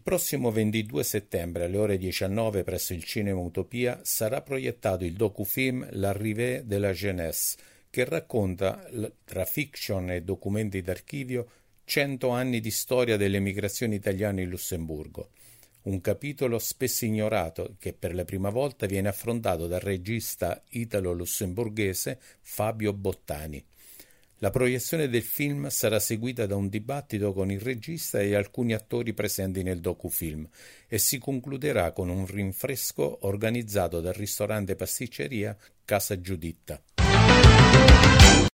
prossimo 22 settembre alle ore 19 presso il Cinema Utopia sarà proiettato il docufilm L'arrivée de la jeunesse, che racconta, tra fiction e documenti d'archivio, 100 anni di storia delle migrazioni italiane in Lussemburgo. Un capitolo spesso ignorato che per la prima volta viene affrontato dal regista italo-lussemburghese Fabio Bottani. La proiezione del film sarà seguita da un dibattito con il regista e alcuni attori presenti nel docufilm e si concluderà con un rinfresco organizzato dal ristorante pasticceria Casa Giuditta.